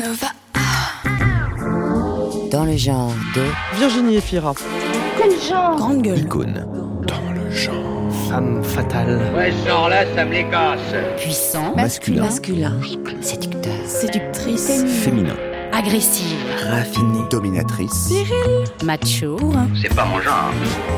Nova. Dans le genre de Virginie Efira. Quel genre? grande gueule, Icône. Dans le genre. Femme fatale. Ouais, ce genre-là, ça me les casse. puissant, Masculin. séducteur, Séductrice. Féminin. Agressive. Raffiné. Dominatrice. Macho. C'est pas mon genre.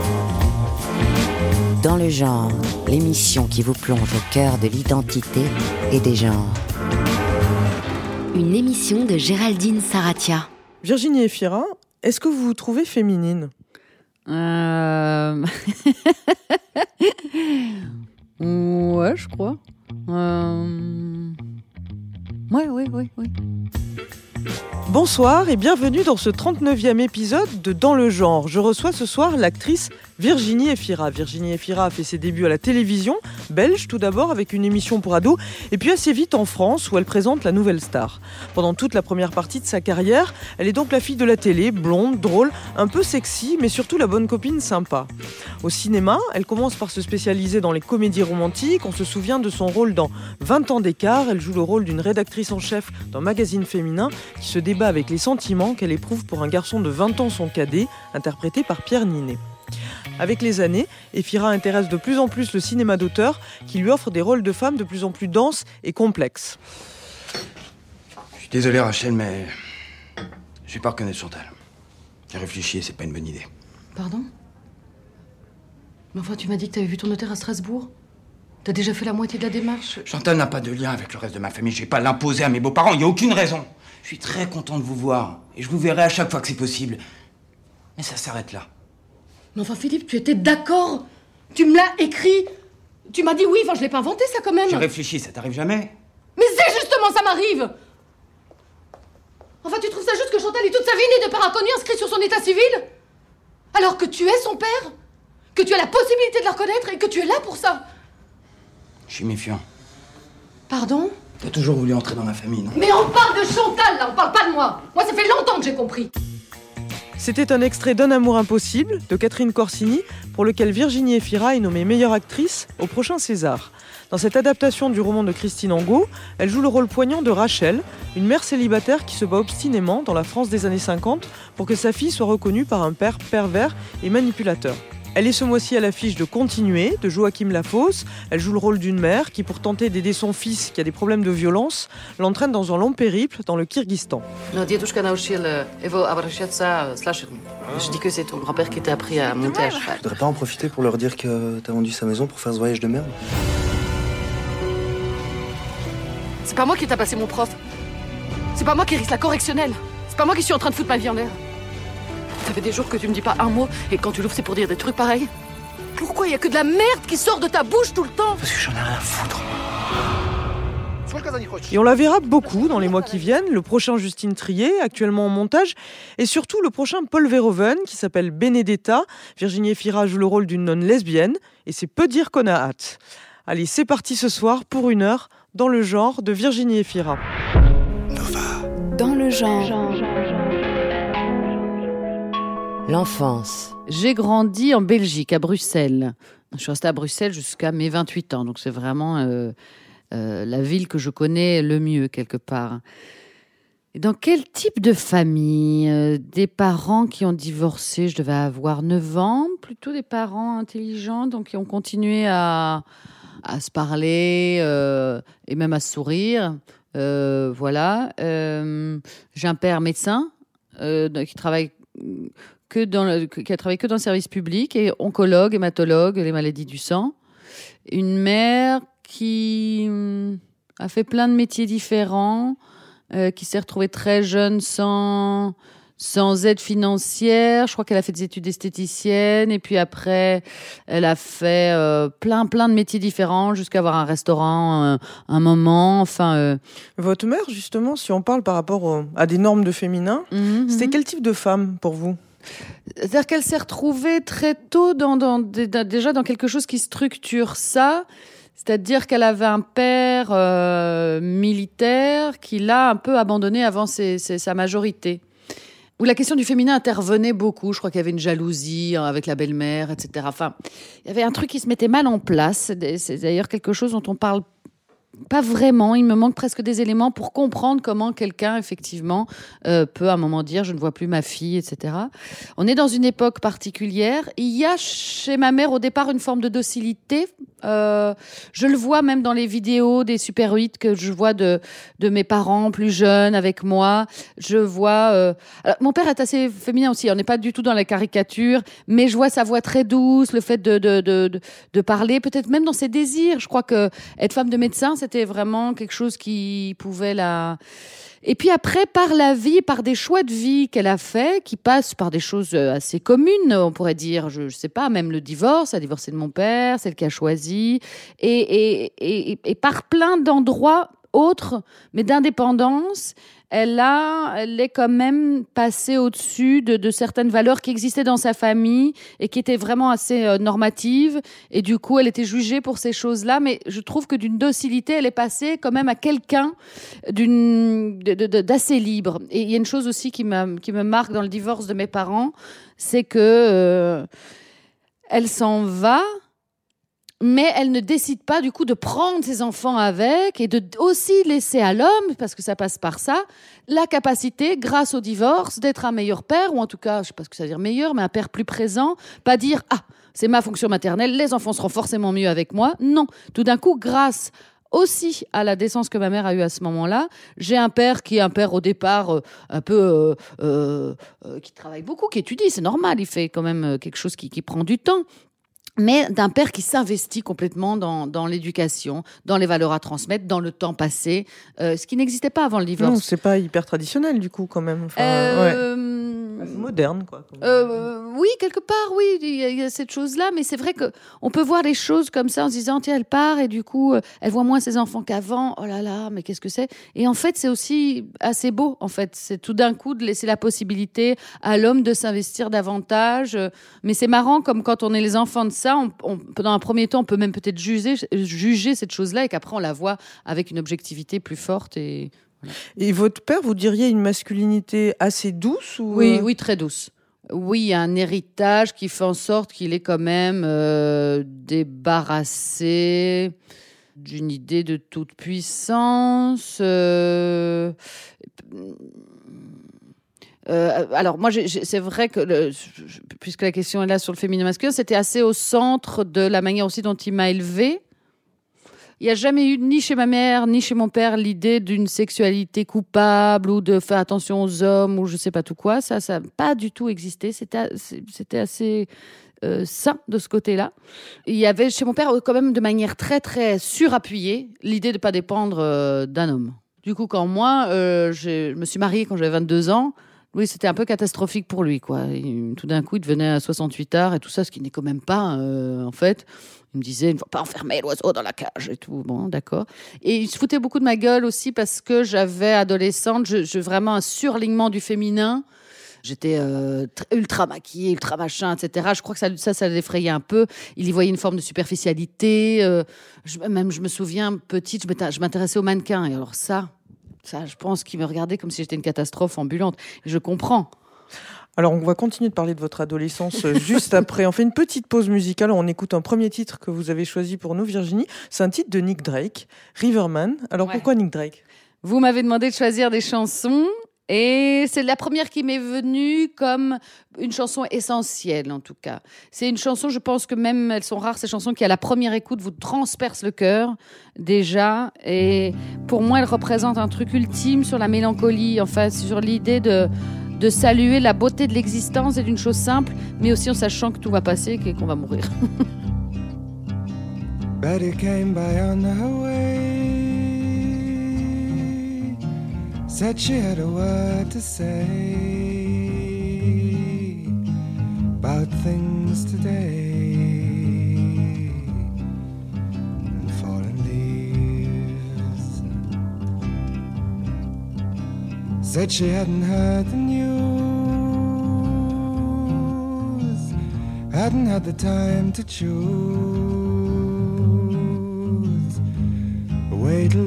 dans le genre, l'émission qui vous plonge au cœur de l'identité et des genres. Une émission de Géraldine Saratia. Virginie Efira, est-ce que vous vous trouvez féminine ? Ouais, je crois. Ouais. Bonsoir et bienvenue dans ce 39e épisode de Dans le genre. Je reçois ce soir l'actrice Virginie Efira. Virginie Efira a fait ses débuts à la télévision, belge tout d'abord avec une émission pour ados, et puis assez vite en France où elle présente La Nouvelle Star. Pendant toute la première partie de sa carrière, elle est donc la fille de la télé, blonde, drôle, un peu sexy, mais surtout la bonne copine sympa. Au cinéma, elle commence par se spécialiser dans les comédies romantiques. On se souvient de son rôle dans 20 ans d'écart. Elle joue le rôle d'une rédactrice en chef d'un magazine féminin qui se débat avec les sentiments qu'elle éprouve pour un garçon de 20 ans, son cadet, interprété par Pierre Ninet. Avec les années, Efira intéresse de plus en plus le cinéma d'auteur qui lui offre des rôles de femmes de plus en plus denses et complexes. Je suis désolé, Rachel, mais je vais pas reconnaître Chantal. J'ai réfléchi et c'est pas une bonne idée. Pardon? Mais enfin, tu m'as dit que t'avais vu ton notaire à Strasbourg. T'as déjà fait la moitié de la démarche. Chantal n'a pas de lien avec le reste de ma famille. Je vais pas l'imposer à mes beaux-parents. Il n'y a aucune raison. Je suis très content de vous voir. Et je vous verrai à chaque fois que c'est possible. Mais ça s'arrête là. Mais enfin, Philippe, tu étais d'accord? Tu me l'as écrit. Tu m'as dit oui, enfin, je l'ai pas inventé, ça, quand même. J'ai réfléchi, ça t'arrive jamais? Mais c'est justement, ça m'arrive. Enfin, tu trouves ça juste que Chantal ait toute sa vie née de père inconnu inscrit sur son état civil? Alors que tu es son père? Que tu as la possibilité de la reconnaître et que tu es là pour ça? Je suis méfiant. Pardon? T'as toujours voulu entrer dans ma famille, non? Mais on parle de Chantal, là, on parle pas de moi. Moi, ça fait longtemps que j'ai compris. C'était un extrait d'Un amour impossible de Catherine Corsini pour lequel Virginie Efira est nommée meilleure actrice au prochain César. Dans cette adaptation du roman de Christine Angot, elle joue le rôle poignant de Rachel, une mère célibataire qui se bat obstinément dans la France des années 50 pour que sa fille soit reconnue par un père pervers et manipulateur. Elle est ce mois-ci à l'affiche de Continuer, de Joachim Lafosse. Elle joue le rôle d'une mère qui, pour tenter d'aider son fils qui a des problèmes de violence, l'entraîne dans un long périple dans le Kyrgyzstan. Je dis que c'est ton grand-père qui t'a appris à monter à cheval. Tu voudrais pas en profiter pour leur dire que t'as vendu sa maison pour faire ce voyage de merde? C'est pas moi qui t'a passé mon prof. C'est pas moi qui risque la correctionnelle. C'est pas moi qui suis en train de foutre ma vie en l'air. Ça fait des jours que tu me dis pas un mot et quand tu l'ouvres c'est pour dire des trucs pareils. Pourquoi il y a que de la merde qui sort de ta bouche tout le temps? Parce que j'en ai rien à foutre. Et on la verra beaucoup dans les mois qui viennent, le prochain Justine Triet, actuellement en montage, et surtout le prochain Paul Verhoeven, qui s'appelle Benedetta. Virginie Efira joue le rôle d'une nonne lesbienne, et c'est peu dire qu'on a hâte. Allez, c'est parti ce soir pour 1 heure, dans le genre de Virginie Efira. Nova. Dans le genre. l'enfance, J'ai grandi en Belgique, à Bruxelles. Je suis restée à Bruxelles jusqu'à mes 28 ans. Donc, c'est vraiment la ville que je connais le mieux, quelque part. Et dans quel type de famille? Des parents qui ont divorcé, je devais avoir 9 ans. Plutôt des parents intelligents, donc qui ont continué à se parler et même à se sourire. Voilà. J'ai un père médecin qui travaille qui a travaillé que dans le service public, et oncologue, hématologue, les maladies du sang. Une mère qui a fait plein de métiers différents, qui s'est retrouvée très jeune sans aide financière. Je crois qu'elle a fait des études d'esthéticienne, et puis après, elle a fait plein de métiers différents jusqu'à avoir un restaurant un moment. Enfin, Votre mère, justement, si on parle par rapport à des normes de féminin, c'était quel type de femme pour vous? C'est-à-dire qu'elle s'est retrouvée très tôt déjà dans quelque chose qui structure ça. C'est-à-dire qu'elle avait un père militaire qui l'a un peu abandonné avant sa majorité. Où la question du féminin intervenait beaucoup. Je crois qu'il y avait une jalousie avec la belle-mère, etc. Enfin, il y avait un truc qui se mettait mal en place. C'est d'ailleurs quelque chose dont on parle pas vraiment. Il me manque presque des éléments pour comprendre comment quelqu'un, effectivement, peut à un moment dire « je ne vois plus ma fille », etc. On est dans une époque particulière. Il y a chez ma mère, au départ, une forme de docilité. Je le vois même dans les vidéos des Super 8 que je vois de mes parents plus jeunes avec moi. Je vois... Alors, mon père est assez féminin aussi. On n'est pas du tout dans la caricature, mais je vois sa voix très douce, le fait de parler, peut-être même dans ses désirs. Je crois que être femme de médecin, c'était vraiment quelque chose qui pouvait la... Et puis après, par la vie, par des choix de vie qu'elle a fait, qui passent par des choses assez communes, on pourrait dire, je sais pas, même le divorce, elle a divorcé de mon père, celle qui a choisi, et par plein d'endroits autres, mais d'indépendance, elle est quand même passée au-dessus de certaines valeurs qui existaient dans sa famille et qui étaient vraiment assez normatives. Et du coup, elle était jugée pour ces choses-là. Mais je trouve que d'une docilité, elle est passée quand même à quelqu'un d'assez libre. Et il y a une chose aussi qui me marque dans le divorce de mes parents, c'est que elle s'en va, mais elle ne décide pas du coup de prendre ses enfants avec et de aussi laisser à l'homme, parce que ça passe par ça, la capacité, grâce au divorce, d'être un meilleur père, ou en tout cas, je ne sais pas ce que ça veut dire meilleur, mais un père plus présent, pas dire « Ah, c'est ma fonction maternelle, les enfants seront forcément mieux avec moi ». Non, tout d'un coup, grâce aussi à la décence que ma mère a eue à ce moment-là, j'ai un père qui est un père au départ un peu qui travaille beaucoup, qui étudie, c'est normal, il fait quand même quelque chose qui prend du temps, mais d'un père qui s'investit complètement dans l'éducation, dans les valeurs à transmettre, dans le temps passé, ce qui n'existait pas avant le divorce. Non, c'est pas hyper traditionnel du coup quand même. Enfin, c'est moderne quoi. Oui, quelque part, oui, il y a cette chose-là, mais c'est vrai qu'on peut voir les choses comme ça en se disant tiens, elle part et du coup, elle voit moins ses enfants qu'avant. Oh là là, mais qu'est-ce que c'est ? Et en fait, c'est aussi assez beau. En fait, c'est tout d'un coup de laisser la possibilité à l'homme de s'investir davantage. Mais c'est marrant, comme quand on est les enfants de ça, dans un premier temps, on peut même peut-être juger cette chose-là et qu'après on la voit avec une objectivité plus forte et. Voilà. Et votre père, vous diriez une masculinité assez douce ou... Oui, très douce. Oui, il y a un héritage qui fait en sorte qu'il est quand même débarrassé d'une idée de toute puissance. Alors moi, c'est vrai que puisque la question est là sur le féminin masculin, c'était assez au centre de la manière aussi dont il m'a élevée. Il n'y a jamais eu, ni chez ma mère, ni chez mon père, l'idée d'une sexualité coupable ou de faire attention aux hommes ou je ne sais pas tout quoi. Ça n'a pas du tout existé. C'était assez sain de ce côté-là. Il y avait chez mon père, quand même, de manière très, très surappuyée, l'idée de ne pas dépendre d'un homme. Du coup, quand moi, je me suis mariée quand j'avais 22 ans, oui, c'était un peu catastrophique pour lui, quoi. Tout d'un coup, il devenait à 68 arts et tout ça, ce qui n'est quand même pas, en fait. Il me disait, il ne faut pas enfermer l'oiseau dans la cage et tout. Bon, d'accord. Et il se foutait beaucoup de ma gueule aussi parce que j'avais, adolescente, vraiment un surlignement du féminin. J'étais ultra maquillée, ultra machin, etc. Je crois que ça l'effrayait un peu. Il y voyait une forme de superficialité. Je me souviens, petite, je m'intéressais aux mannequins. Et alors ça, je pense qu'il me regardait comme si j'étais une catastrophe ambulante. Et je comprends. Alors, on va continuer de parler de votre adolescence juste après. On fait une petite pause musicale. On écoute un premier titre que vous avez choisi pour nous, Virginie. C'est un titre de Nick Drake, Riverman. Alors, pourquoi Nick Drake ? Vous m'avez demandé de choisir des chansons. Et c'est la première qui m'est venue comme une chanson essentielle, en tout cas. C'est une chanson, je pense que même, elles sont rares, ces chansons qui, à la première écoute, vous transpercent le cœur, déjà. Et pour moi, elle représente un truc ultime sur la mélancolie, enfin, sur l'idée de saluer la beauté de l'existence et d'une chose simple, mais aussi en sachant que tout va passer et qu'on va mourir. Betty came by on her way, said she had a word to say about things today and fallen leaves. Said she hadn't heard the news, hadn't had the time to choose a way to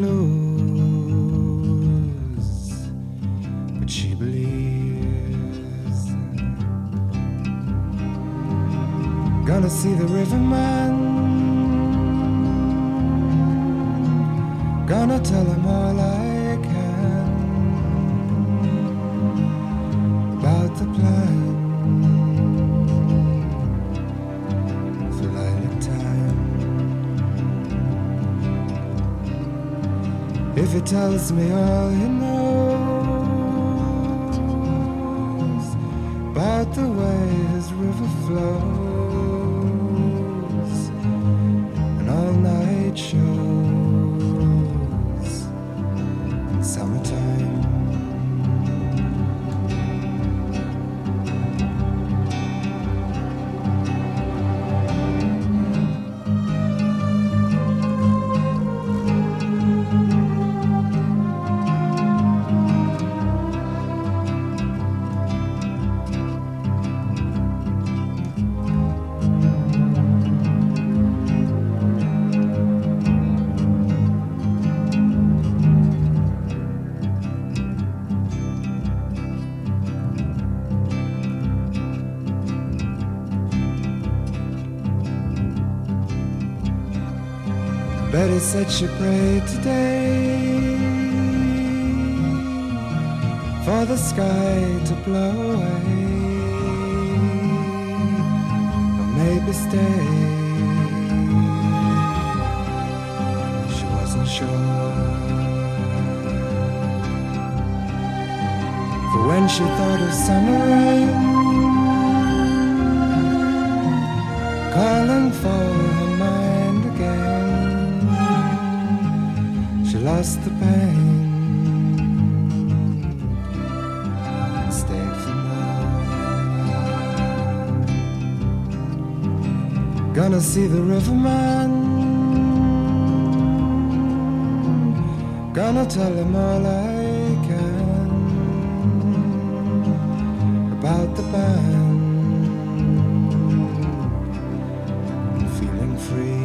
lose, but she believes. Gonna see the riverman, Gonna tell him all I can about the plan for lilac time. If he tells me all he knows about the way his river flows and all night shows in summertime. Betty said she prayed today for the sky to blow away, or maybe stay. She wasn't sure. For when she thought of summer rain calling for her mind again, she lost the pain and stayed for more. Gonna see the riverman, gonna tell him all I can about the band and feeling free.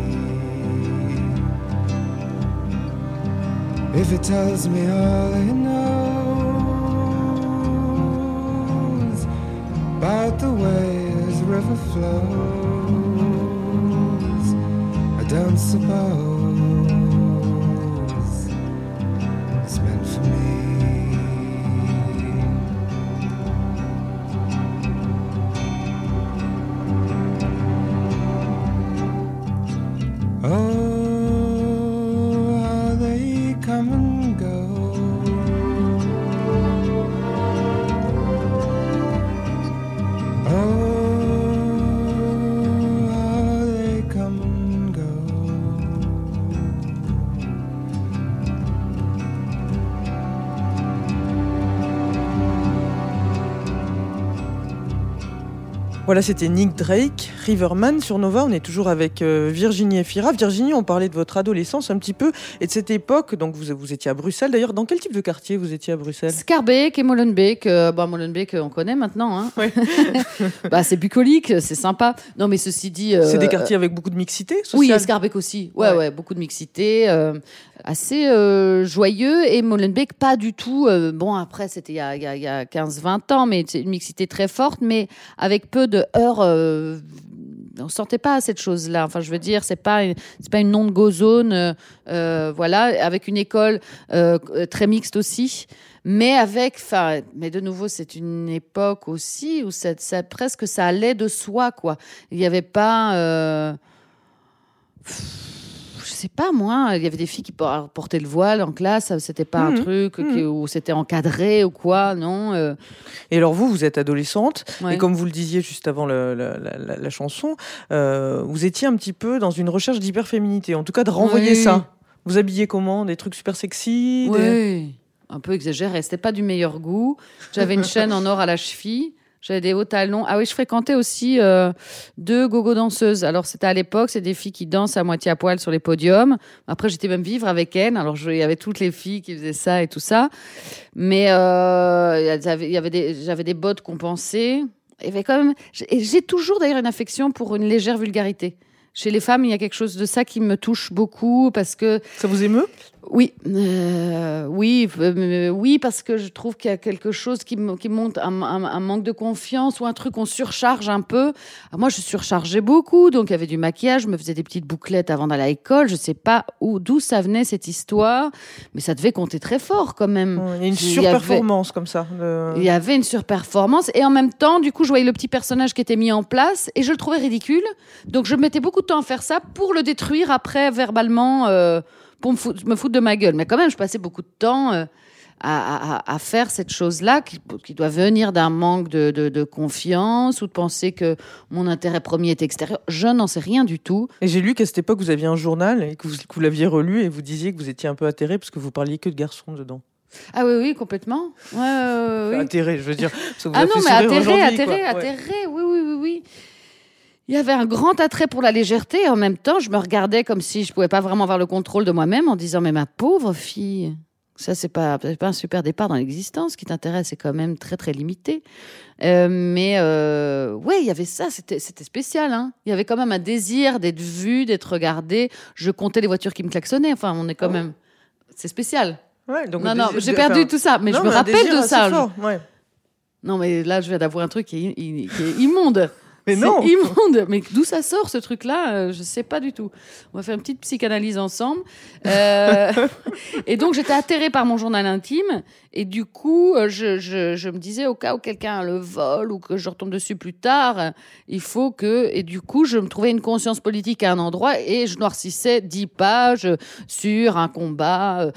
If he tells me all he knows about the way his river flows, I don't suppose it's meant for me. Oh, come and go. Oh, how they come and go. Voilà, c'était Nick Drake, Riverman sur Nova. On est toujours avec Virginie Efira. Virginie, on parlait de votre adolescence un petit peu et de cette époque. Donc vous étiez à Bruxelles. D'ailleurs, dans quel type de quartier vous étiez à Bruxelles ? Schaerbeek et Molenbeek. Molenbeek, on connaît maintenant. Hein. Ouais. C'est bucolique, c'est sympa. Non, mais ceci dit... c'est des quartiers avec beaucoup de mixité sociale. Oui, et Schaerbeek aussi. Ouais, beaucoup de mixité. Assez joyeux. Et Molenbeek, pas du tout. Bon, après, c'était il y a 15-20 ans, mais c'est une mixité très forte, mais avec peu de heures. On sentait pas cette chose-là. Enfin, je veux dire, c'est pas une non-go zone. Voilà, avec une école très mixte aussi. Mais mais de nouveau, c'est une époque aussi où ça presque ça allait de soi, quoi. Il n'y avait pas... je sais pas, moi, il y avait des filles qui portaient le voile en classe, c'était pas un truc où c'était encadré ou quoi, non. Et alors vous êtes adolescente, ouais. Et comme vous le disiez juste avant la chanson, vous étiez un petit peu dans une recherche d'hyperféminité, en tout cas de renvoyer ça. Vous habillez comment ? Des trucs super sexy ? Oui, un peu exagéré, c'était pas du meilleur goût. J'avais une chaîne en or à la cheville. J'avais des hauts talons. Ah oui, je fréquentais aussi 2 gogo danseuses. Alors, c'était à l'époque, c'est des filles qui dansent à moitié à poil sur les podiums. Après, j'étais même vivre avec elles. Alors, il y avait toutes les filles qui faisaient ça et tout ça. Mais j'avais des bottes compensées. Il y avait quand même... J'ai toujours d'ailleurs une affection pour une légère vulgarité. Chez les femmes, il y a quelque chose de ça qui me touche beaucoup parce que... Ça vous émeut ? Oui, Oui, parce que je trouve qu'il y a quelque chose qui monte, un manque de confiance ou un truc qu'on surcharge un peu. Alors moi, je surchargeais beaucoup, donc il y avait du maquillage, je me faisais des petites bouclettes avant d'aller à l'école. Je sais pas d'où ça venait cette histoire, mais ça devait compter très fort quand même. Il y a une surperformance comme ça. Il y avait une surperformance et en même temps, du coup, je voyais le petit personnage qui était mis en place et je le trouvais ridicule. Donc je mettais beaucoup de temps à faire ça pour le détruire après verbalement. Pour me foutre de ma gueule. Mais quand même, je passais beaucoup de temps à faire cette chose-là qui doit venir d'un manque de confiance ou de penser que mon intérêt premier est extérieur. Je n'en sais rien du tout. Et j'ai lu qu'à cette époque, vous aviez un journal et que vous l'aviez relu et vous disiez que vous étiez un peu atterré parce que vous parliez que de garçons dedans. Ah oui, complètement. Ouais. Atterré, je veux dire. Ça vous ah a non, fait mais sourire atterré, oui. Il y avait un grand attrait pour la légèreté et en même temps, je me regardais comme si je pouvais pas vraiment avoir le contrôle de moi-même en disant mais ma pauvre fille, ça c'est pas un super départ dans l'existence. Ce qui t'intéresse, c'est quand même très très limité. Mais il y avait ça, c'était spécial. Hein. Il y avait quand même un désir d'être vu, d'être regardé. Je comptais les voitures qui me klaxonnaient. Enfin, on est quand même, c'est spécial. Ouais, donc non, j'ai perdu tout ça, mais je me rappelle de ça. Fort, ouais. Non, mais là, je viens d'avoir un truc qui est immonde. Mais non. C'est immonde. Mais d'où ça sort, ce truc-là, je ne sais pas du tout. On va faire une petite psychanalyse ensemble. Et donc, j'étais atterrée par mon journal intime. Et du coup, je me disais, au cas où quelqu'un le vole ou que je retombe dessus plus tard, il faut que... Et du coup, je me trouvais une conscience politique à un endroit et je noircissais 10 pages sur un combat,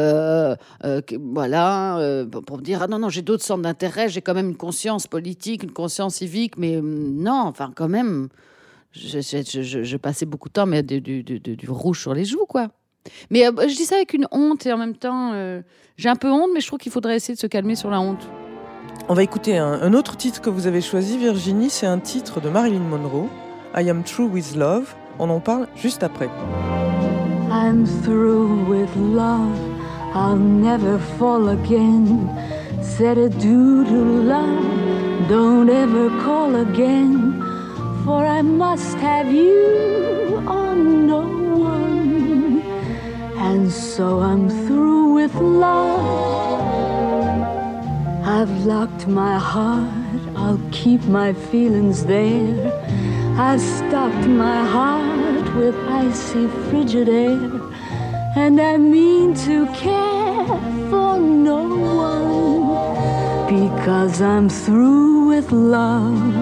pour me dire, ah non, j'ai d'autres centres d'intérêt, j'ai quand même une conscience politique, une conscience civique, mais non, enfin, quand même, je passais beaucoup de temps, mais du rouge sur les joues, quoi. Mais je dis ça avec une honte et en même temps, j'ai un peu honte, mais je trouve qu'il faudrait essayer de se calmer sur la honte. On va écouter un autre titre que vous avez choisi, Virginie. C'est un titre de Marilyn Monroe, I Am Through With Love. On en parle juste après. I'm through with love, I'll never fall again. Said adieu to love, don't ever call again. For I must have you on no one. And so I'm through with love. I've locked my heart, I'll keep my feelings there. I've stopped my heart with icy frigid air. And I mean to care for no one, because I'm through with love.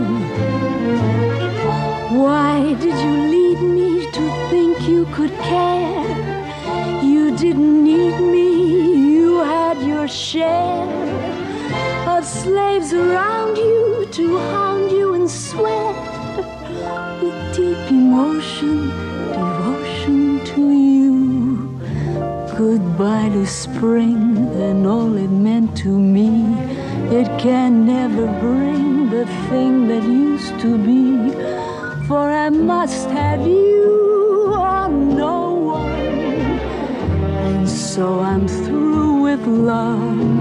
Why did you lead me to think you could care? You didn't need me, you had your share of slaves around you to hound you and sweat with deep emotion, devotion to you. Goodbye to spring and all it meant to me. It can never bring the thing that used to be. For I must have you on no one. And so I'm through with love.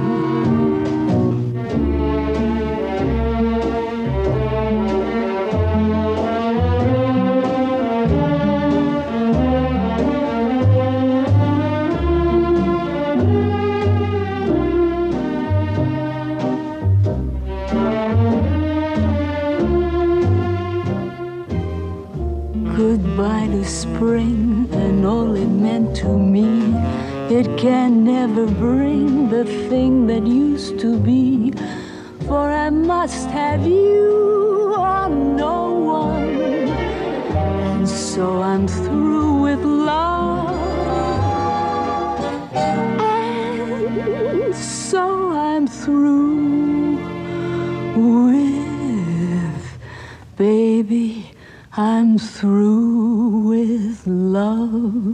Goodbye to spring and all it meant to me. It can never bring the thing that used to be. For I must have you on no one. And so I'm through with love. And so I'm through with, baby, I'm through with love.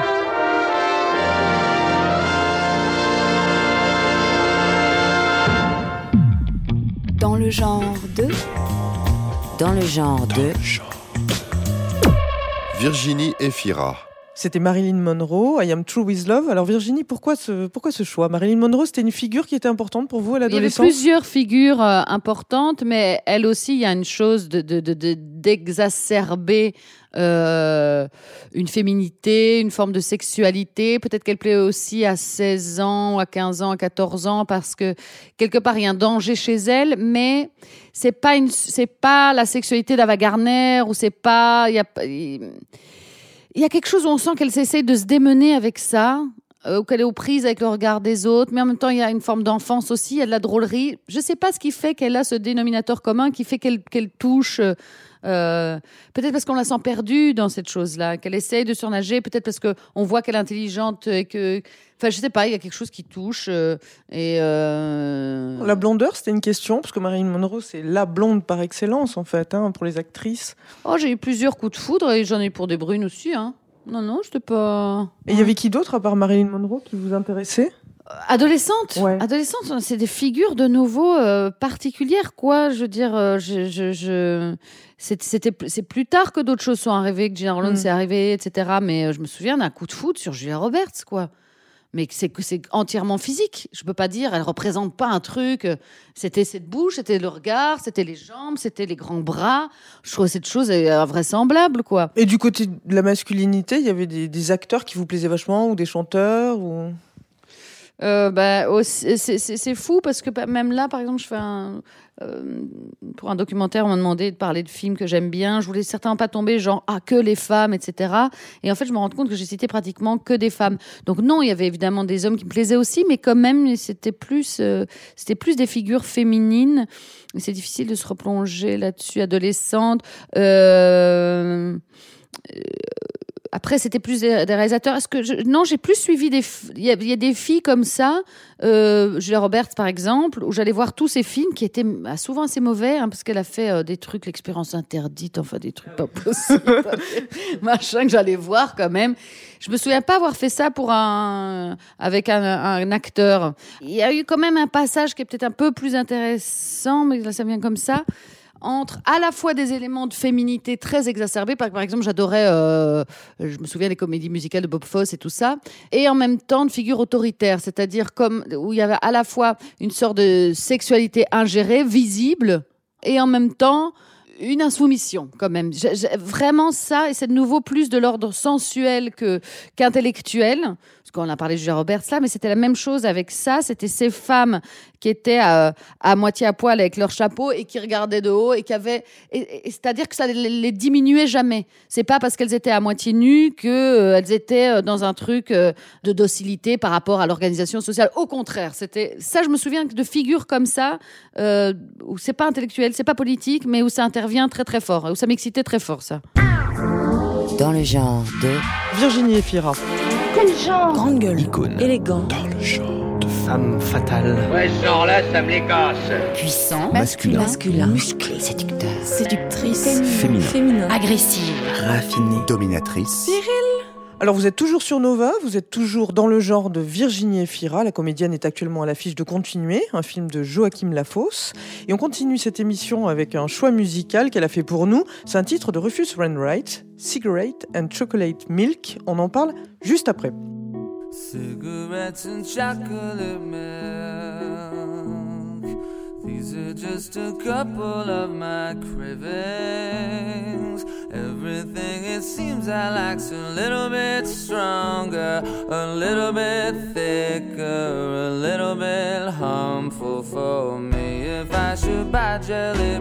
Dans le genre de... Dans le genre de... Virginie Efira. C'était Marilyn Monroe, I Am True With Love. Alors Virginie, pourquoi ce choix ? Marilyn Monroe, c'était une figure qui était importante pour vous à l'adolescence ? Il y avait plusieurs figures importantes, mais elle aussi, il y a une chose d'exacerber une féminité, une forme de sexualité. Peut-être qu'elle plaît aussi à 16 ans, à 15 ans, à 14 ans, parce que quelque part, il y a un danger chez elle, mais c'est pas la sexualité d'Ava Gardner, ou c'est pas... Il y a quelque chose où on sent qu'elle essaie de se démener avec ça, ou qu'elle est aux prises avec le regard des autres, mais en même temps, il y a une forme d'enfance aussi, il y a de la drôlerie. Je ne sais pas ce qui fait qu'elle a ce dénominateur commun, qui fait qu'elle touche... peut-être parce qu'on la sent perdue dans cette chose-là, qu'elle essaye de surnager, peut-être parce qu'on voit qu'elle est intelligente et que... Enfin, je sais pas, il y a quelque chose qui touche. La blondeur, c'était une question, parce que Marilyn Monroe, c'est la blonde par excellence, en fait, pour les actrices. Oh, j'ai eu plusieurs coups de foudre et j'en ai eu pour des brunes aussi. Non, je n'étais pas... Et il y avait qui d'autre, à part Marilyn Monroe, qui vous intéressait ? Adolescente, ouais. Adolescente, c'est des figures de nouveau particulières, quoi. Je veux dire, c'est plus tard que d'autres choses sont arrivées, que Gina Rowlands est arrivée, etc. Mais je me souviens d'un coup de foudre sur Julia Roberts, quoi. Mais c'est entièrement physique. Je peux pas dire, elle représente pas un truc. C'était cette bouche, c'était le regard, c'était les jambes, c'était les grands bras. Je trouve cette chose invraisemblable, quoi. Et du côté de la masculinité, il y avait des acteurs qui vous plaisaient vachement, ou des chanteurs, ou... c'est fou parce que même là, par exemple, je fais pour un documentaire, on m'a demandé de parler de films que j'aime bien. Je voulais certainement pas tomber genre que les femmes, etc. Et en fait, je me rends compte que j'ai cité pratiquement que des femmes. Donc non, il y avait évidemment des hommes qui me plaisaient aussi, mais quand même, c'était plus des figures féminines. Et c'est difficile de se replonger là-dessus, adolescente. Après, c'était plus des réalisateurs. Non, j'ai plus suivi il y a des filles comme ça, Julia Roberts par exemple, où j'allais voir tous ces films qui étaient souvent assez mauvais, parce qu'elle a fait des trucs, L'Expérience interdite, enfin des trucs pas possibles, machin que j'allais voir quand même. Je me souviens pas avoir fait ça avec un acteur. Il y a eu quand même un passage qui est peut-être un peu plus intéressant, mais là ça vient comme ça. Entre à la fois des éléments de féminité très exacerbés, par exemple j'adorais, je me souviens des comédies musicales de Bob Fosse et tout ça, et en même temps de figures autoritaires, c'est-à-dire où il y avait à la fois une sorte de sexualité ingérée, visible, et en même temps une insoumission quand même. Vraiment ça, et c'est de nouveau plus de l'ordre sensuel qu'intellectuel, parce qu'on a parlé de Julia Roberts là, mais c'était la même chose avec ça. C'était ces femmes qui étaient à moitié à poil avec leur chapeau et qui regardaient de haut et qui avaient... c'est-à-dire que ça les diminuait jamais. C'est pas parce qu'elles étaient à moitié nues qu'elles étaient dans un truc de docilité par rapport à l'organisation sociale. Au contraire, c'était... Ça, je me souviens de figures comme ça, où c'est pas intellectuel, c'est pas politique, mais où ça intervient très très fort, où ça m'excitait très fort, ça. Dans le genre de... Virginie Efira. Quel genre ? Grande gueule. Icône. Élégant. Dans le genre de femme fatale. Ouais, ce genre-là, ça me les casse. Puissant. Masculin. Musclé. Séducteur. Séductrice. Féminin. Agressive. Raffinée. Dominatrice. Alors vous êtes toujours sur Nova, vous êtes toujours dans le genre de Virginie Efira. La comédienne est actuellement à l'affiche de Continuer, un film de Joachim Lafosse. Et on continue cette émission avec un choix musical qu'elle a fait pour nous. C'est un titre de Rufus Wainwright, Cigarette and Chocolate Milk. On en parle juste après. Cigarettes and chocolate milk. These are just a couple of my cravings. Everything it seems I like's a little bit stronger, a little bit thicker, a little bit harmful for me. If I should buy jelly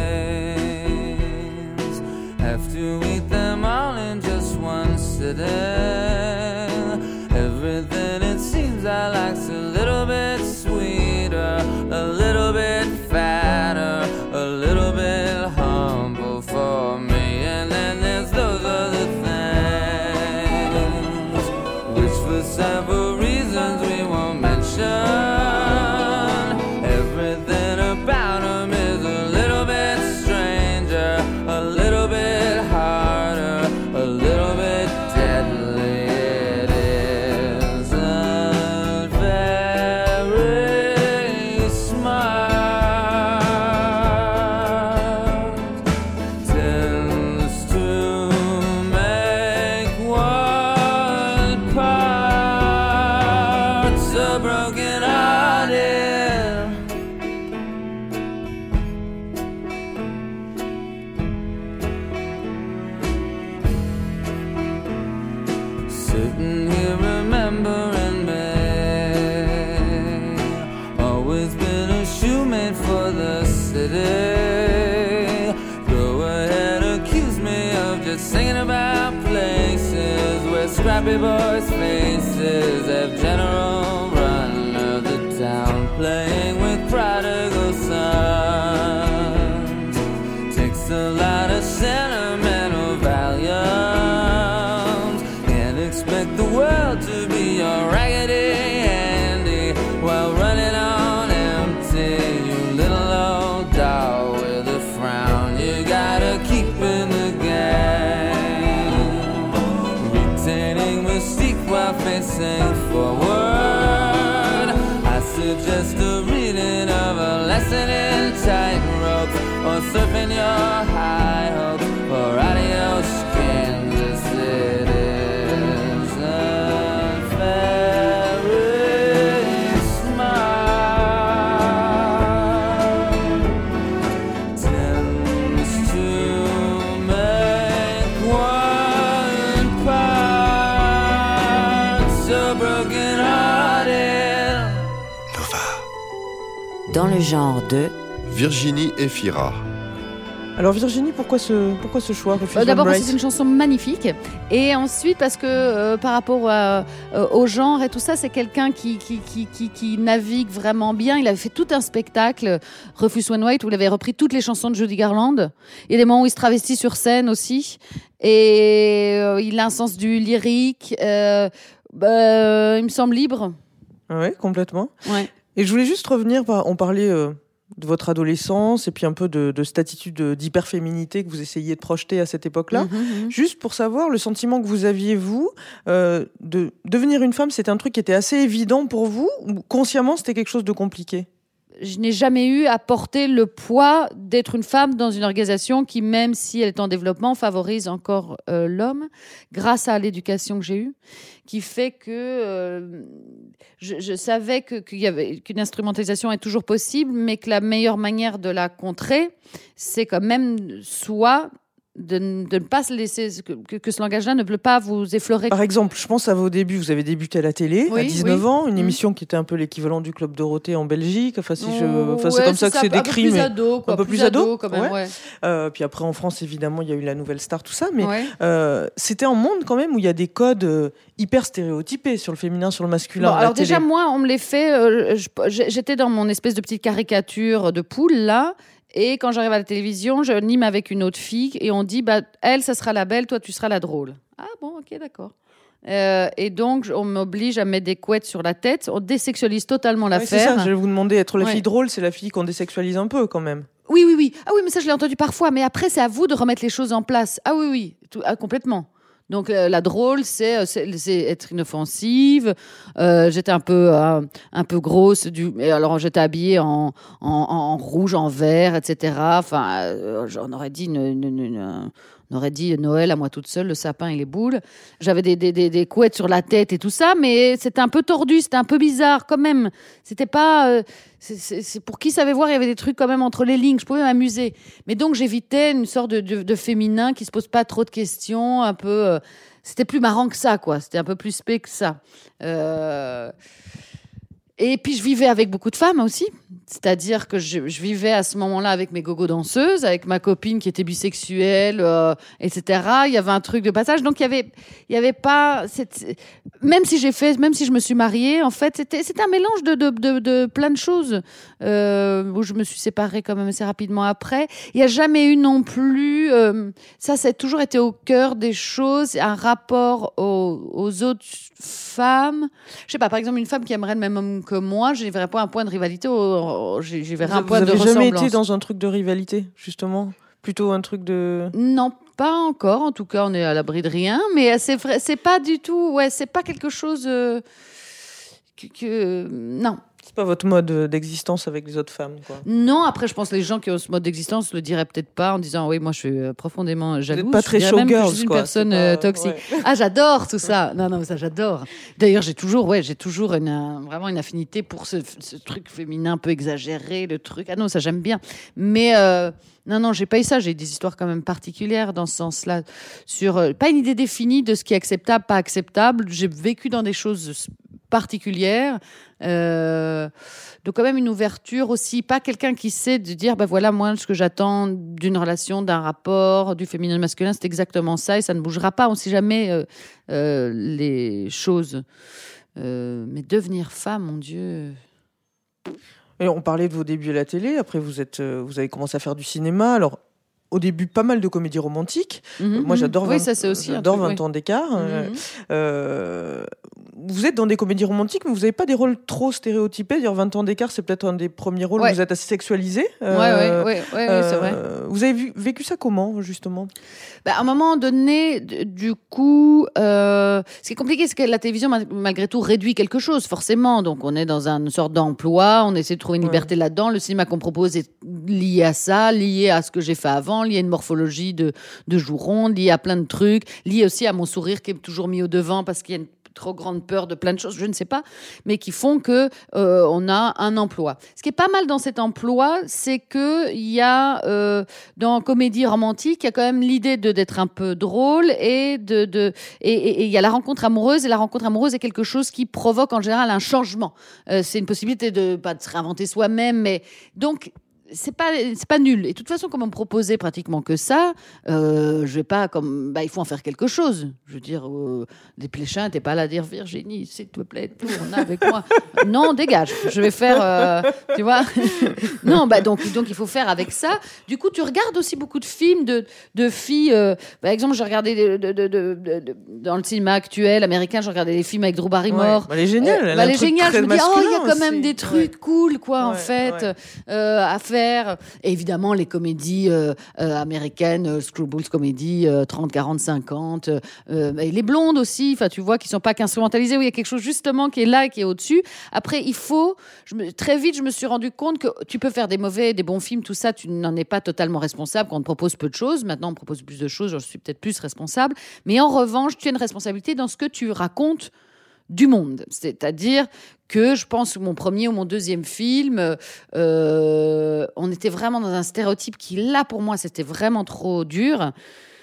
beans, have to eat them all in just one sitting. Everything it seems I like's a little bit sweeter, a little bit fatter, a little bit humble for me. And then there's those other things, which for several reasons we won't mention. Everything about them is a little bit stranger, a little bit harder, a little bit deadly. It isn't very broken hearted. Sitting here remembering me, always been a shoemate for the city. Go ahead, accuse me of just singing about places where scrappy boys' faces have general run of the town, playing with prodigal sons. Takes a lot of sentimental valiums. Can't expect the world to be your Raggedy Andy while running on empty. You little old doll with a frown you gotta keep in the game, retaining mystique while facing forward. I suggest a reading of a lesson in tightrope, or surfing your high hope, or adios Kansas City's very smile tends to make one part so broken hearted. Dans le genre de Virginie Efira. Alors Virginie, pourquoi ce choix Refuse D'abord parce Bright que c'est une chanson magnifique, et ensuite parce que par rapport au genre et tout ça, c'est quelqu'un qui navigue vraiment bien. Il avait fait tout un spectacle, Refuse One White, où il avait repris toutes les chansons de Judy Garland. Il y a des moments où il se travestit sur scène aussi, et il a un sens du lyrique. Il me semble libre. Oui, complètement. Ouais. Et je voulais juste revenir, on parlait de votre adolescence et puis un peu de cette attitude d'hyperféminité que vous essayiez de projeter à cette époque-là. Juste pour savoir le sentiment que vous aviez, vous, de devenir une femme, c'était un truc qui était assez évident pour vous, ou consciemment c'était quelque chose de compliqué? Je n'ai jamais eu à porter le poids d'être une femme dans une organisation qui, même si elle est en développement, favorise encore l'homme, grâce à l'éducation que j'ai eue, qui fait que je savais qu'une instrumentalisation est toujours possible, mais que la meilleure manière de la contrer, c'est quand même soit de ne pas se laisser, que ce langage-là ne peut pas vous effleurer. Par exemple, je pense à vos débuts, vous avez débuté à la télé à 19 ans, une Mmh. émission qui était un peu l'équivalent du Club Dorothée en Belgique. Enfin, c'est ouais, comme ça que c'est décrit, mais un peu plus ado quand même. Ouais. Puis après en France, évidemment, il y a eu la Nouvelle Star, tout ça, mais Ouais. c'était un monde quand même où il y a des codes hyper stéréotypés sur le féminin, sur le masculin. Bon, à la alors télé. déjà, moi, on me les fait. J'étais dans mon espèce de petite caricature de poule là. Et quand j'arrive à la télévision, je nime avec une autre fille et on dit, elle, ça sera la belle, toi, tu seras la drôle. Ah bon, ok, d'accord. Et donc, on m'oblige à mettre des couettes sur la tête. On désexualise totalement l'affaire. C'est ça, je vais vous demander, être la Ouais. fille drôle, c'est la fille qu'on désexualise un peu quand même. Oui. Ah oui, mais ça, je l'ai entendu parfois. Mais après, c'est à vous de remettre les choses en place. Ah oui, complètement. Donc, la drôle, c'est être inoffensive. J'étais un peu grosse. Alors, j'étais habillée en rouge, en vert, etc. Enfin, on aurait dit on aurait dit Noël à moi toute seule, le sapin et les boules. J'avais des couettes sur la tête et tout ça, mais c'était un peu tordu, c'était un peu bizarre quand même. C'était pas... c'est pour qui savait voir, il y avait des trucs quand même entre les lignes, je pouvais m'amuser. Mais donc j'évitais une sorte de féminin qui se pose pas trop de questions, un peu... c'était plus marrant que ça, quoi. C'était un peu plus spé que ça. Et puis, je vivais avec beaucoup de femmes aussi. C'est-à-dire que je vivais à ce moment-là avec mes gogo danseuses, avec ma copine qui était bisexuelle, etc. Il y avait un truc de passage. Donc, il y avait pas... Même si je me suis mariée, en fait, c'était un mélange de plein de choses où je me suis séparée quand même assez rapidement après. Il n'y a jamais eu non plus... ça a toujours été au cœur des choses, un rapport aux autres femmes. Je sais pas, par exemple, une femme qui aimerait le même homme que moi, je n'y verrais pas un point de rivalité, j'y verrais un point de ressemblance. Vous n'avez jamais été dans un truc de rivalité, justement? Plutôt un truc de... Non, pas encore. En tout cas, on est à l'abri de rien. Mais c'est vrai, c'est pas du tout... Ouais, c'est pas quelque chose... Non, C'est pas votre mode d'existence avec les autres femmes, quoi. Non, après, je pense que les gens qui ont ce mode d'existence le diraient peut-être pas en disant oui, moi je suis profondément jalouse. Vous n'êtes pas très Je dirais même que showgirls, je suis une quoi. personne C'est pas- toxique. ouais. Ah, j'adore tout ça. Non, ça j'adore. D'ailleurs, j'ai toujours vraiment une affinité pour ce truc féminin un peu exagéré, le truc. Ah non, ça j'aime bien. Mais non, j'ai pas eu ça. J'ai des histoires quand même particulières dans ce sens-là. Sur pas une idée définie de ce qui est acceptable, pas acceptable. J'ai vécu dans des choses particulière, donc quand même une ouverture aussi, pas quelqu'un qui sait de dire bah voilà moi ce que j'attends d'une relation, d'un rapport, du féminin masculin, c'est exactement ça et ça ne bougera pas, on sait jamais les choses, mais devenir femme, mon Dieu. Et on parlait de vos débuts à la télé, après vous avez commencé à faire du cinéma, alors au début, pas mal de comédies romantiques. Moi, j'adore 20, ça, c'est aussi j'adore truc, 20 ans d'écart. Vous êtes dans des comédies romantiques, mais vous n'avez pas des rôles trop stéréotypés. D'ailleurs, 20 ans d'écart, c'est peut-être un des premiers rôles où vous êtes assez sexualisé. Oui, c'est vrai. Vous avez vécu ça comment, justement ? À un moment donné, du coup, ce qui est compliqué, c'est que la télévision, malgré tout, réduit quelque chose, forcément. Donc, on est dans une sorte d'emploi, on essaie de trouver une liberté là-dedans. Le cinéma qu'on propose est lié à ça, lié à ce que j'ai fait avant, lié à une morphologie de joue ronde, lié à plein de trucs, lié aussi à mon sourire qui est toujours mis au devant parce qu'il y a une trop grande peur de plein de choses, je ne sais pas, mais qui font que on a un emploi. Ce qui est pas mal dans cet emploi, c'est que il y a dans comédie romantique, il y a quand même l'idée d'être un peu drôle et il y a la rencontre amoureuse, et la rencontre amoureuse est quelque chose qui provoque en général un changement. C'est une possibilité de pas de se réinventer soi-même, mais donc c'est pas nul. Et de toute façon, comme on me proposait pratiquement que ça, je vais pas il faut en faire quelque chose. Je veux dire, des Pléchins, t'es pas là à dire Virginie, s'il te plaît, tourne avec moi. Non, dégage. Je vais faire, tu vois. Non, donc il faut faire avec ça. Du coup, tu regardes aussi beaucoup de films de filles. Par exemple, j'ai regardé dans le cinéma actuel américain, j'ai regardé des films avec Drew Barrymore. Elle est géniale. Elle est géniale. Je me dis, il y a quand même des trucs cool, quoi, en fait, à faire. Et évidemment, les comédies américaines, Screwballs Comedy, 30, 40, 50, et les blondes aussi, tu vois, qui sont pas qu'instrumentalisées, où il y a quelque chose justement qui est là et qui est au-dessus. Après, très vite, je me suis rendu compte que tu peux faire des mauvais, des bons films, tout ça, tu n'en es pas totalement responsable quand on te propose peu de choses. Maintenant, on me propose plus de choses, je suis peut-être plus responsable. Mais en revanche, tu as une responsabilité dans ce que tu racontes du monde. C'est-à-dire que je pense que mon premier ou mon deuxième film, on était vraiment dans un stéréotype qui, là, pour moi, c'était vraiment trop dur.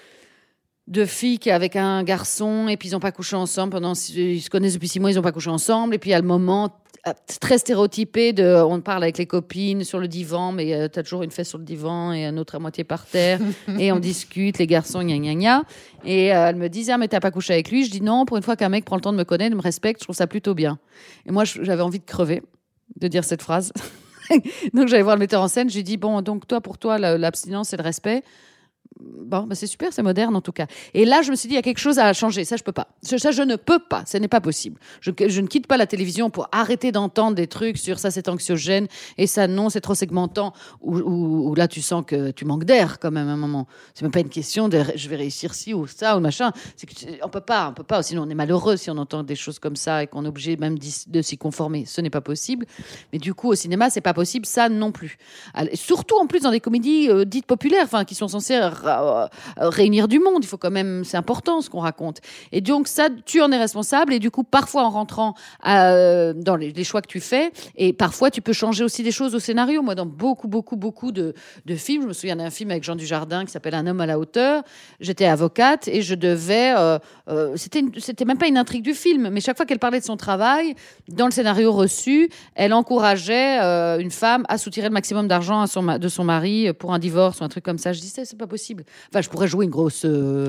De filles qui avec un garçon, et puis ils n'ont pas couché ensemble ils se connaissent depuis 6 mois, ils n'ont pas couché ensemble, et puis il y a le moment très stéréotypé on parle avec les copines sur le divan, mais t'as toujours une fesse sur le divan et une autre à moitié par terre, et on discute, les garçons, gna gna gna, et elle me disait, mais t'as pas couché avec lui? Je dis non, pour une fois qu'un mec prend le temps de me connaître, de me respecte, je trouve ça plutôt bien. Et moi, j'avais envie de crever, de dire cette phrase. Donc j'allais voir le metteur en scène, je lui dis, bon, donc pour toi, l'abstinence et le respect, bon, c'est super, c'est moderne en tout cas. Et là, je me suis dit, il y a quelque chose à changer. Ça, je peux pas. Ça, je ne peux pas. Ce n'est pas possible. Je ne quitte pas la télévision pour arrêter d'entendre des trucs sur ça, c'est anxiogène, et ça, non, c'est trop segmentant. Ou là, tu sens que tu manques d'air quand même à un moment. C'est même pas une question de je vais réussir ci ou ça ou machin. On peut pas. Sinon, on est malheureux si on entend des choses comme ça et qu'on est obligé même de s'y conformer. Ce n'est pas possible. Mais du coup, au cinéma, c'est pas possible. Ça non plus. Surtout en plus dans des comédies dites populaires, qui sont censées réunir du monde, il faut quand même, c'est important ce qu'on raconte. Et donc ça, tu en es responsable, et du coup parfois en rentrant dans les choix que tu fais, et parfois tu peux changer aussi des choses au scénario. Moi, dans beaucoup de films, je me souviens d'un film avec Jean Dujardin qui s'appelle Un homme à la hauteur. J'étais avocate et je devais c'était même pas une intrigue du film, mais chaque fois qu'elle parlait de son travail dans le scénario reçu, elle encourageait une femme à soutirer le maximum d'argent de son mari pour un divorce ou un truc comme ça. Je disais, c'est pas possible. Enfin, je pourrais jouer une grosse,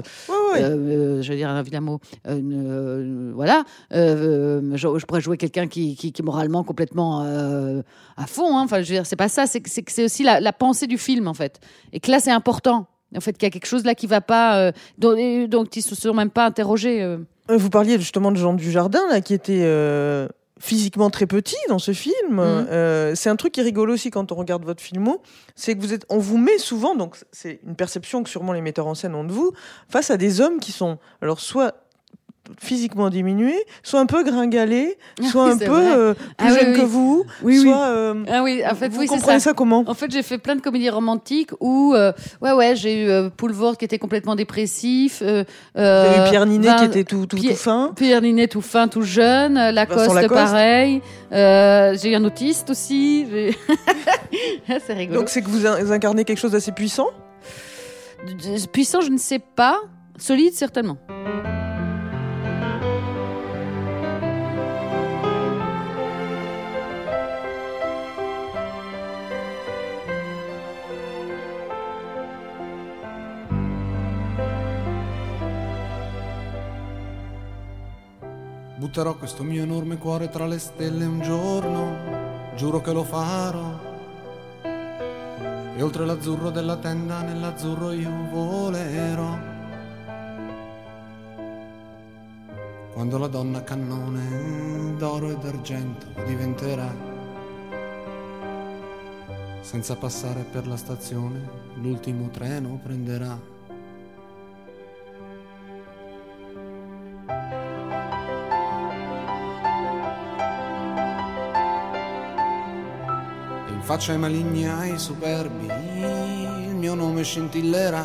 je veux dire un vilain mot, voilà. Je pourrais jouer quelqu'un qui est moralement complètement à fond. Enfin, je veux dire, c'est pas ça. C'est aussi la pensée du film en fait. Et que là, c'est important. En fait, qu'il y a quelque chose là qui va pas, donc ils se sont même pas interrogés. Vous parliez justement de Jean Dujardin là, qui était physiquement très petit dans ce film. C'est un truc qui est rigolo aussi quand on regarde votre filmo, c'est que on vous met souvent, donc c'est une perception que sûrement les metteurs en scène ont de vous, face à des hommes qui sont alors soit physiquement diminué, soit un peu gringalé, soit un c'est peu vrai. plus jeune que vous, soit... Ah oui, en fait, vous oui, c'est comprenez ça comment ? En fait, j'ai fait plein de comédies romantiques où, j'ai eu Poulvord qui était complètement dépressif. Vous avez eu Pierre Ninet qui était tout fin. Pierre Ninet tout fin, tout jeune. Lacoste. Pareil. J'ai eu un autiste aussi. C'est rigolo. Donc c'est que vous incarnez quelque chose d'assez puissant ? Puissant, je ne sais pas. Solide, certainement. Butterò questo mio enorme cuore tra le stelle un giorno, giuro che lo farò. E oltre l'azzurro della tenda, nell'azzurro io volerò. Quando la donna cannone d'oro e d'argento diventerà, senza passare per la stazione, l'ultimo treno prenderà. In faccia ai maligni, ai superbi, il mio nome scintillerà.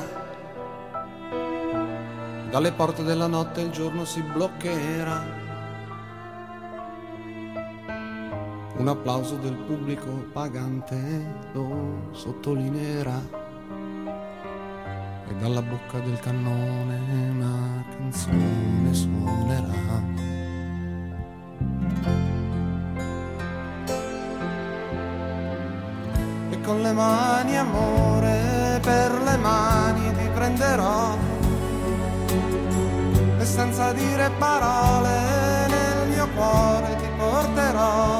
Dalle porte della notte il giorno si bloccherà. Un applauso del pubblico pagante lo sottolineerà. E dalla bocca del cannone una canzone suonerà. Con le mani, amore, per le mani ti prenderò e senza dire parole nel mio cuore ti porterò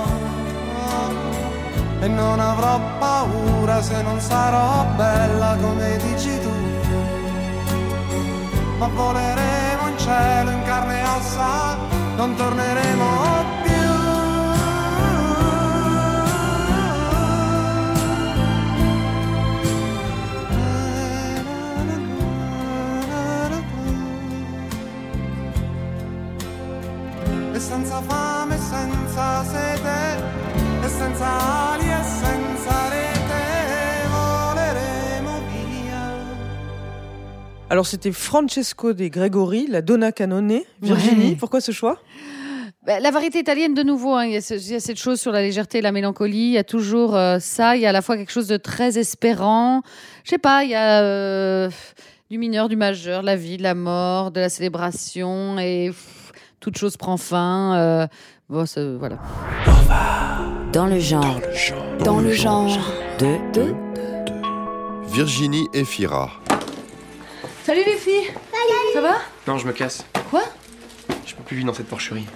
e non avrò paura se non sarò bella come dici tu, ma voleremo in cielo in carne e ossa, non torneremo più. Senza fame, senza sete, e senza ali e senza rete, voleremo via. Alors c'était Francesco De Gregori, la Donna Cannone. Virginie, pourquoi ce choix ? La variété italienne, de nouveau, hein, il y a cette chose sur la légèreté et la mélancolie. Il y a toujours ça. Il y a à la fois quelque chose de très espérant. Je sais pas, il y a du mineur, du majeur, de la vie, de la mort, de la célébration et... toute chose prend fin. Voilà. Dans le genre. Dans le genre. De Virginie Efira. Salut les filles. Salut. Ça va ? Non, je me casse. Quoi ? Je peux plus vivre dans cette porcherie.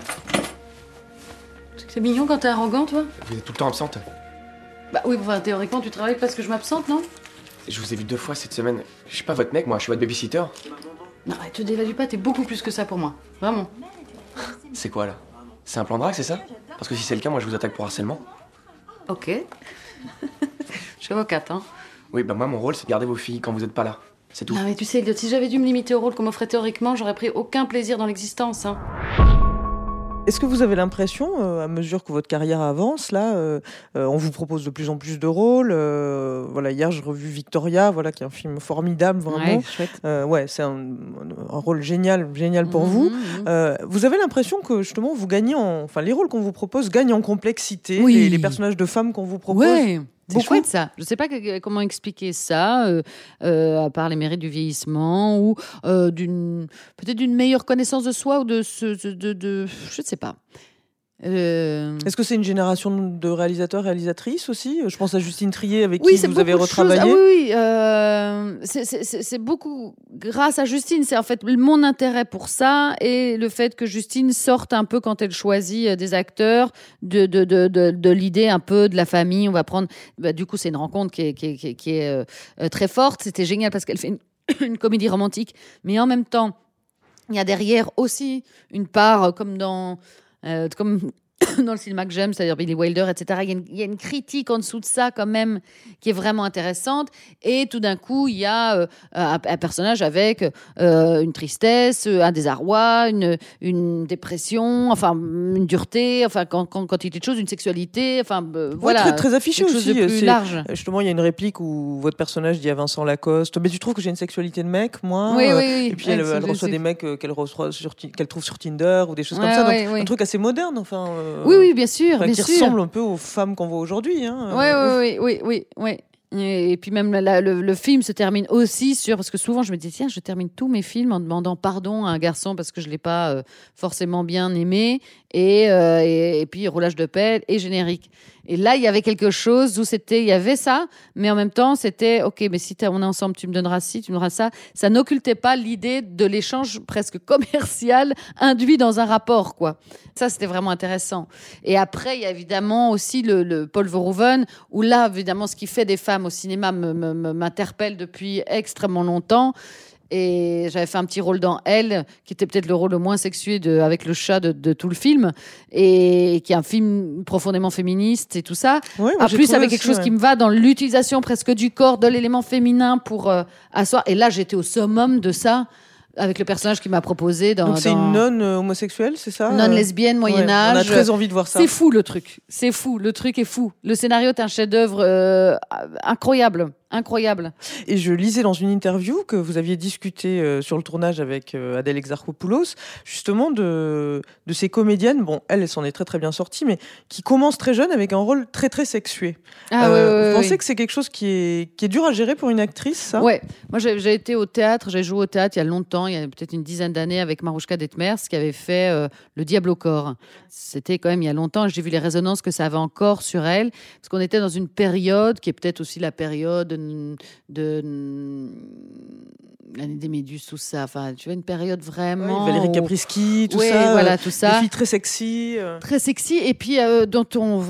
C'est mignon quand t'es arrogant, toi ? Vous êtes tout le temps absente. Bah oui, enfin, théoriquement, tu travailles parce que je m'absente, non ? Je vous ai vu 2 fois cette semaine. Je suis pas votre mec, moi, je suis votre babysitter. Non, te dévalue pas, t'es beaucoup plus que ça pour moi. Vraiment. C'est quoi, là ? C'est un plan de drague, c'est ça ? Parce que si c'est le cas, moi, je vous attaque pour harcèlement. Ok. Je suis avocate, hein. Oui, bah moi, mon rôle, c'est de garder vos filles quand vous êtes pas là. C'est tout. Non, mais tu sais, Elliot, si j'avais dû me limiter au rôle qu'on m'offrait théoriquement, j'aurais pris aucun plaisir dans l'existence, hein. Est-ce que vous avez l'impression, à mesure que votre carrière avance, là, on vous propose de plus en plus de rôles. Voilà, hier, j'ai revu Victoria, voilà, qui est un film formidable, vraiment. Ouais, chouette. Ouais, c'est un rôle génial pour vous. Vous avez l'impression que justement, vous gagnez les rôles qu'on vous propose gagnent en complexité. Oui. Les personnages de femmes qu'on vous propose. Ouais. C'est Beaucoup. chouette ça. Je ne sais pas comment expliquer ça, à part les mérites du vieillissement ou peut-être d'une meilleure connaissance de soi ou de je ne sais pas. Est-ce que c'est une génération de réalisateurs, réalisatrices aussi ? Je pense à Justine Triet avec qui vous avez beaucoup de retravaillé. choses. Ah, oui, c'est beaucoup grâce à Justine. C'est en fait mon intérêt pour ça et le fait que Justine sorte un peu quand elle choisit des acteurs de l'idée un peu de la famille. On va prendre. Du coup, c'est une rencontre qui est très forte. C'était génial parce qu'elle fait une comédie romantique, mais en même temps, il y a derrière aussi une part comme dans le cinéma que j'aime, c'est-à-dire Billy Wilder, etc. Il y a une critique en dessous de ça quand même qui est vraiment intéressante. Et tout d'un coup, il y a un personnage avec une tristesse, un désarroi, une dépression, enfin une dureté, enfin quantité de choses, une sexualité, enfin voilà. Très, très affiché quelque aussi. chose de plus large. Justement, il y a une réplique où votre personnage dit à Vincent Lacoste, mais tu trouves que j'ai une sexualité de mec, moi? Oui. Et puis elle reçoit des mecs qu'elle trouve sur Tinder ou des choses comme ça. Donc, un truc assez moderne, enfin. Oui, bien sûr. Qui ressemble un peu aux femmes qu'on voit aujourd'hui. Oui. Et puis même le film se termine aussi sur, parce que souvent je me dis tiens, je termine tous mes films en demandant pardon à un garçon parce que je l'ai pas forcément bien aimé, et puis roulage de pelle et générique. Et là il y avait quelque chose où il y avait ça, mais en même temps c'était ok, mais si on est ensemble, tu me donneras ci, tu me donneras ça. Ça n'occultait pas l'idée de l'échange presque commercial induit dans un rapport, quoi. Ça c'était vraiment intéressant. Et après il y a évidemment aussi le Paul Verhoeven, où là évidemment ce qui fait des femmes au cinéma m'interpelle depuis extrêmement longtemps. Et j'avais fait un petit rôle dans Elle, qui était peut-être le rôle le moins sexué avec le chat de tout le film, et qui est un film profondément féministe et tout ça. Ouais, en plus, avec quelque chose qui me va dans l'utilisation presque du corps, de l'élément féminin pour asseoir. Et là, j'étais au summum de ça, avec le personnage qui m'a proposé. Donc c'est une nonne homosexuelle, c'est ça? Nonne lesbienne, Moyen-Âge. On a très envie de voir ça. C'est fou le truc. C'est fou. Le truc est fou. Le scénario est un chef-d'œuvre incroyable. Et je lisais dans une interview que vous aviez discuté sur le tournage avec Adèle Exarchopoulos, justement de ces comédiennes, bon, elle s'en est très très bien sortie, mais qui commencent très jeune avec un rôle très très sexué. Vous pensez que c'est quelque chose qui est dur à gérer pour une actrice, ça? Ouais. Moi, j'ai été au théâtre, j'ai joué au théâtre il y a longtemps, il y a peut-être une dizaine d'années, avec Marouchka Detmers, qui avait fait Le Diable au corps. C'était quand même il y a longtemps, et j'ai vu les résonances que ça avait encore sur elle, parce qu'on était dans une période qui est peut-être aussi la période de l'année des Méduses, tout ça. Enfin, tu vois, une période vraiment... Valérie Caprisky, tout ça. Voilà, tout ça. Des filles très sexy. Très sexy, et puis dont on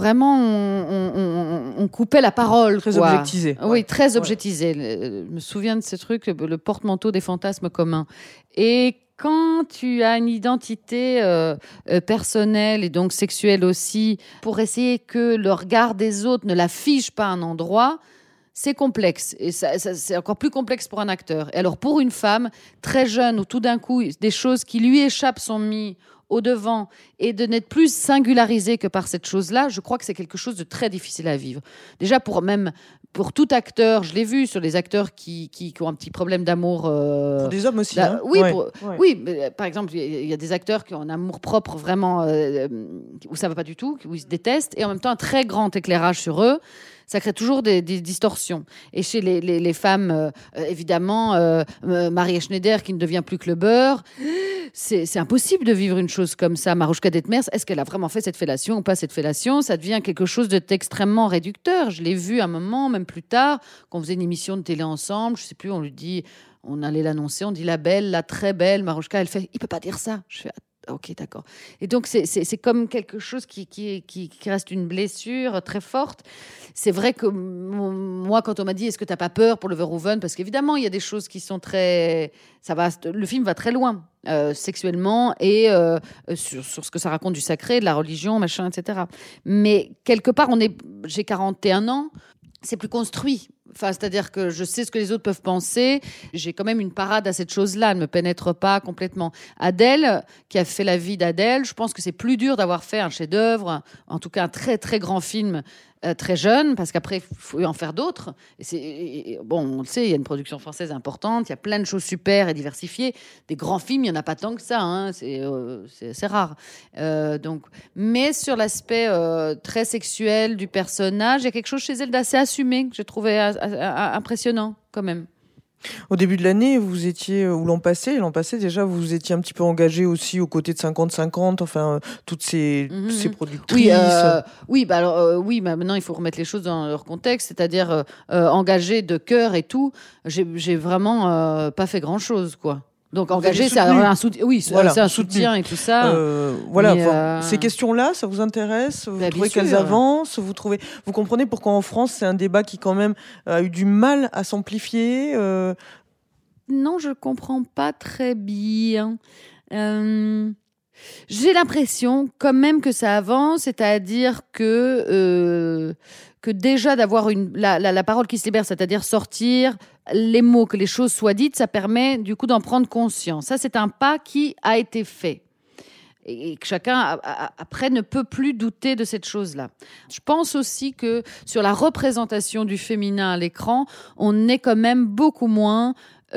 coupait la parole. Très objectisé. Oui, très objectisé. Je me souviens de ce truc, le porte-manteau des fantasmes communs. Et quand tu as une identité personnelle et donc sexuelle aussi, pour essayer que le regard des autres ne la fige pas à un endroit, c'est complexe. Et c'est encore plus complexe pour un acteur. Et alors, pour une femme très jeune, où tout d'un coup, des choses qui lui échappent sont mises au devant, et de n'être plus singularisée que par cette chose-là, je crois que c'est quelque chose de très difficile à vivre. Déjà, pour tout acteur, je l'ai vu sur les acteurs qui ont un petit problème d'amour. Pour des hommes aussi. Oui, mais, par exemple, il y a des acteurs qui ont un amour propre vraiment où ça va pas du tout, où ils se détestent, et en même temps un très grand éclairage sur eux. Ça crée toujours des distorsions. Et chez les femmes, évidemment, Marie Schneider qui ne devient plus que le beurre, c'est impossible de vivre une chose comme ça. Marouchka Detmers, est-ce qu'elle a vraiment fait cette fellation ou pas cette fellation? Ça devient quelque chose d'extrêmement réducteur. Je l'ai vu un moment, même plus tard, qu'on faisait une émission de télé ensemble, je sais plus, on lui dit, on allait l'annoncer, on dit la belle, la très belle, Marouchka, elle fait, il peut pas dire ça. Je fais, ok, d'accord. Et donc, c'est comme quelque chose qui reste une blessure très forte. C'est vrai que moi, quand on m'a dit, est-ce que tu n'as pas peur pour le Verhoeven? Parce qu'évidemment, il y a des choses qui sont très... le film va très loin, sexuellement, et sur ce que ça raconte du sacré, de la religion, machin, etc. Mais quelque part, j'ai 41 ans, c'est plus construit. Enfin, c'est-à-dire que je sais ce que les autres peuvent penser. J'ai quand même une parade à cette chose-là. Elle ne me pénètre pas complètement. Adèle, qui a fait la vie d'Adèle, je pense que c'est plus dur d'avoir fait un chef-d'œuvre, en tout cas un très, très grand film très jeune, parce qu'après, il faut en faire d'autres. Bon, on le sait, il y a une production française importante, il y a plein de choses super et diversifiées. Des grands films, il n'y en a pas tant que ça, hein, c'est rare. Mais sur l'aspect très sexuel du personnage, il y a quelque chose chez elle d'assez assumé, que j'ai trouvé impressionnant quand même. Au début de l'année, vous étiez, ou l'an passé déjà, vous étiez un petit peu engagé aussi aux côtés de 50-50, enfin, toutes ces productrices. Oui, maintenant il faut remettre les choses dans leur contexte, c'est-à-dire engagé de cœur et tout. J'ai vraiment pas fait grand-chose, quoi. Donc engagé, c'est un soutien. Oui, voilà, c'est un soutien et tout ça. Ces questions-là, ça vous intéresse? Vous trouvez qu'elles avancent? Vous comprenez pourquoi en France c'est un débat qui quand même a eu du mal à s'amplifier? Non, je comprends pas très bien. J'ai l'impression quand même que ça avance, c'est-à-dire que déjà d'avoir la parole qui se libère, c'est-à-dire sortir les mots, que les choses soient dites, ça permet du coup d'en prendre conscience. Ça, c'est un pas qui a été fait. Et que chacun, après, ne peut plus douter de cette chose-là. Je pense aussi que sur la représentation du féminin à l'écran, on est quand même beaucoup moins...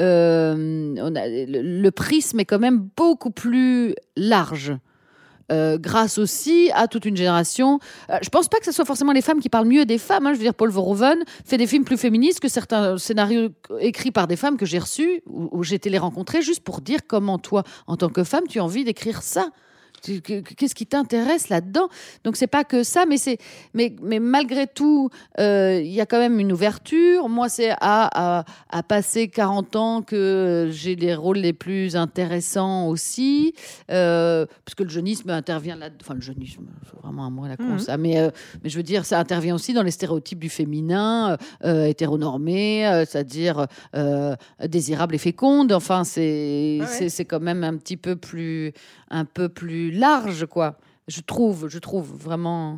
le prisme est quand même beaucoup plus large. Grâce aussi à toute une génération. Je pense pas que ce soit forcément les femmes qui parlent mieux des femmes. Je veux dire, Paul Verhoeven fait des films plus féministes que certains scénarios écrits par des femmes que j'ai reçus, où j'ai été les rencontrer juste pour dire comment toi, en tant que femme, tu as envie d'écrire ça. Qu'est-ce qui t'intéresse là-dedans? Donc c'est pas que ça, mais malgré tout, il y a quand même une ouverture. Moi, c'est à passer 40 ans que j'ai les rôles les plus intéressants aussi, parce que le jeunisme intervient là. Enfin, le jeunisme, c'est vraiment un mot à la con, ça. Mais je veux dire, ça intervient aussi dans les stéréotypes du féminin, hétéronormé, c'est-à-dire désirable et féconde. Enfin, c'est quand même un peu plus large, quoi. Je trouve vraiment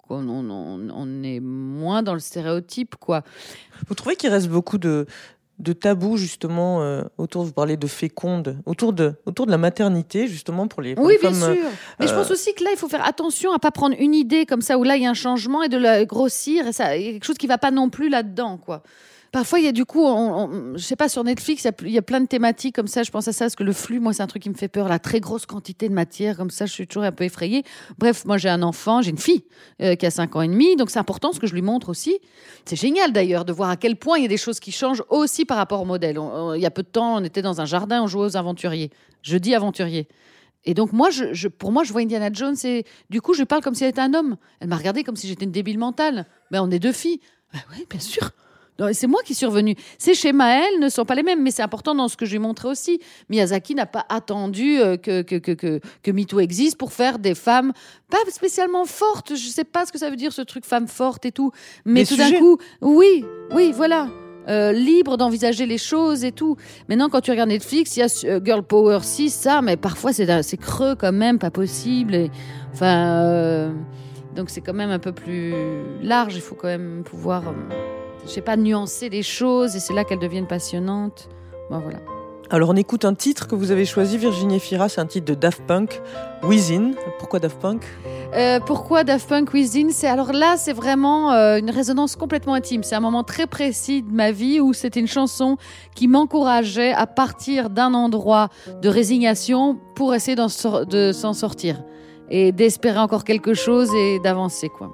qu'on est moins dans le stéréotype, quoi. Vous trouvez qu'il reste beaucoup de tabous, justement, autour, vous parlez de féconde, autour de la maternité, justement, pour les femmes. Oui, bien sûr. Mais je pense aussi que là, il faut faire attention à pas prendre une idée comme ça, où là, il y a un changement et de la grossir, et ça, il y a quelque chose qui va pas non plus là-dedans, quoi. Parfois, il y a du coup, je sais pas, sur Netflix, il y a plein de thématiques comme ça. Je pense à ça, parce que le flux, moi, c'est un truc qui me fait peur. La très grosse quantité de matière, comme ça, je suis toujours un peu effrayée. Bref, moi, j'ai une fille qui a 5 ans et demi, donc c'est important ce que je lui montre aussi. C'est génial, d'ailleurs, de voir à quel point il y a des choses qui changent aussi par rapport au modèle. Il y a peu de temps, on était dans un jardin, on jouait aux aventuriers. Je dis aventuriers. Et donc, moi, pour moi, je vois Indiana Jones et du coup, je parle comme si elle était un homme. Elle m'a regardée comme si j'étais une débile mentale. Ben, on est 2 filles. Ben oui, bien sûr. C'est moi qui suis revenue. Ces schémas, elles, ne sont pas les mêmes, mais c'est important dans ce que je lui montrais aussi. Miyazaki n'a pas attendu que MeToo existe pour faire des femmes pas spécialement fortes. Je sais pas ce que ça veut dire, ce truc femme forte et tout. Mais tout d'un coup, oui, voilà. Libre d'envisager les choses et tout. Maintenant, quand tu regardes Netflix, il y a Girl Power 6, ça, mais parfois c'est creux quand même, pas possible. Et, donc c'est quand même un peu plus large. Il faut quand même pouvoir... je sais pas, nuancer les choses, et c'est là qu'elles deviennent passionnantes. Bon, voilà. Alors, on écoute un titre que vous avez choisi, Virginie Efira, c'est un titre de Daft Punk, Within. Pourquoi Daft Punk ? Pourquoi Daft Punk Within ? Alors là, c'est vraiment une résonance complètement intime. C'est un moment très précis de ma vie où c'était une chanson qui m'encourageait à partir d'un endroit de résignation pour essayer de s'en sortir et d'espérer encore quelque chose et d'avancer, quoi.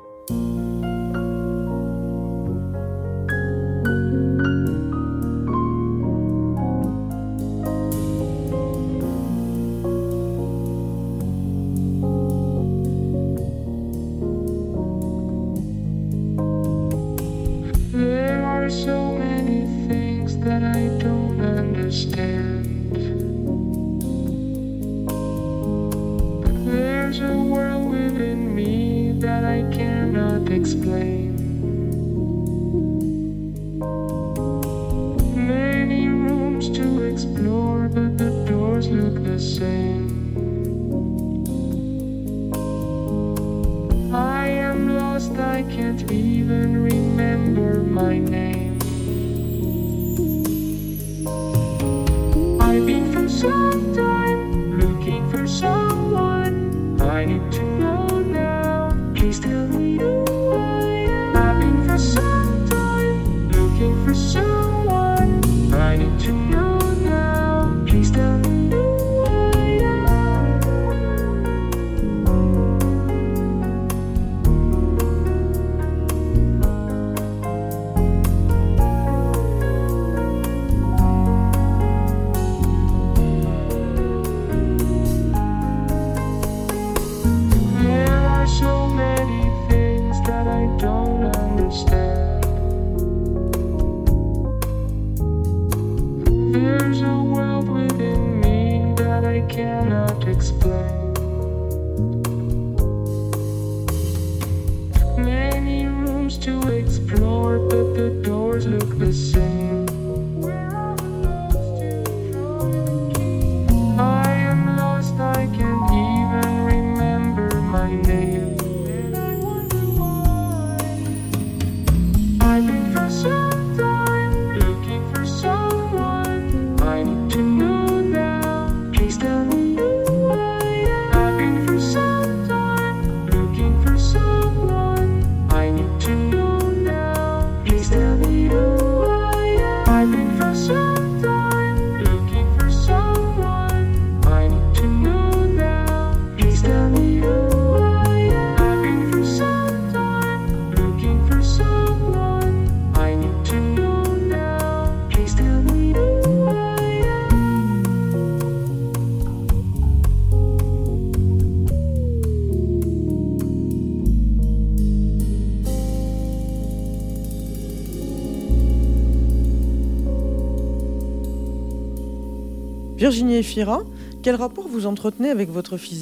Virginie Efira, quel rapport vous entretenez avec votre physique ?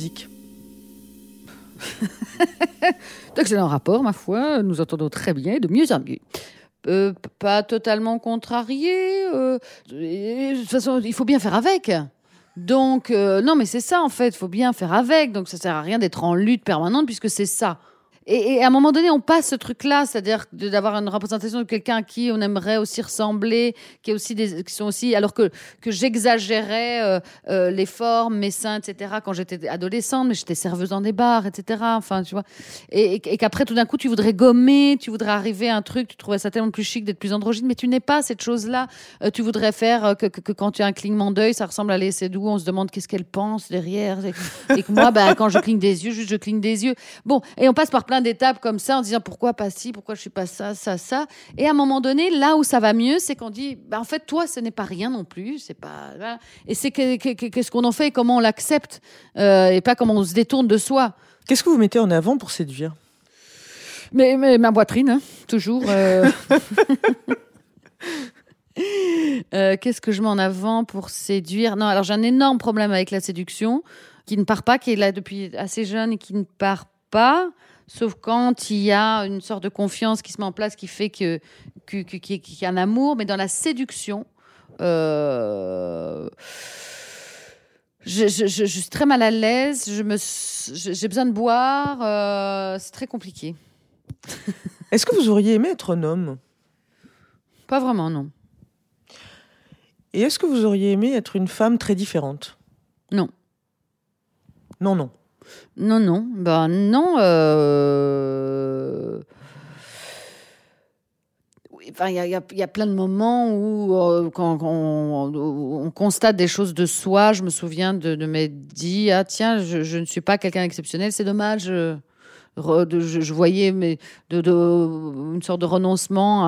D'excellents rapports, ma foi. Nous entendons très bien et de mieux en mieux. Pas totalement contrarié. De toute façon, il faut bien faire avec. Donc, non, mais c'est ça, en fait. Il faut bien faire avec. Donc, ça sert à rien d'être en lutte permanente puisque c'est ça. Et à un moment donné, on passe ce truc-là, c'est-à-dire d'avoir une représentation de quelqu'un à qui on aimerait aussi ressembler, qui sont aussi, alors que j'exagérais les formes, mes seins, etc. quand j'étais adolescente, mais j'étais serveuse dans des bars, etc. Enfin, tu vois. Et qu'après, tout d'un coup, tu voudrais gommer, tu voudrais arriver à un truc, tu trouvais ça tellement plus chic d'être plus androgyne, mais tu n'es pas cette chose-là. Tu voudrais faire que quand tu as un clignement d'œil, ça ressemble à l'essai d'où on se demande qu'est-ce qu'elle pense derrière. Et que moi, quand je cligne des yeux, juste je cligne des yeux. Bon, et on passe par plein d'étapes comme ça en disant pourquoi pas ci, pourquoi je suis pas ça. Et à un moment donné, là où ça va mieux, c'est qu'on dit en fait toi ce n'est pas rien non plus, c'est pas voilà. Et c'est qu'est-ce qu'on en fait et comment on l'accepte et pas comment on se détourne de soi. Qu'est-ce que vous mettez en avant pour séduire ? Mais ma poitrine, hein, toujours. Qu'est-ce que je mets en avant pour séduire ? Non, alors j'ai un énorme problème avec la séduction qui ne part pas, qui est là depuis assez jeune et qui ne part pas. Sauf quand il y a une sorte de confiance qui se met en place, qui fait qu'il y a un amour. Mais dans la séduction, je suis très mal à l'aise. J'ai besoin de boire. C'est très compliqué. Est-ce que vous auriez aimé être un homme ? Pas vraiment, non. Et est-ce que vous auriez aimé être une femme très différente ? Non. Non. Non. Enfin, il y a plein de moments où, quand on constate des choses de soi, je me souviens de m'être dit « Ah tiens, je ne suis pas quelqu'un d'exceptionnel, c'est dommage. » Je voyais une sorte de renoncement